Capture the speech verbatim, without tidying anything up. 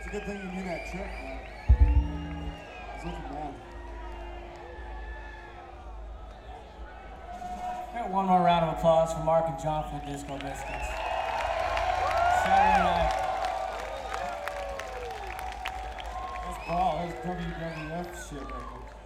a good thing you knew that trick, man. Such a man. Got one more round of applause for Mark and John for the Disco Biscuits. Saturday night. That's Paul. That's W W F shit right there.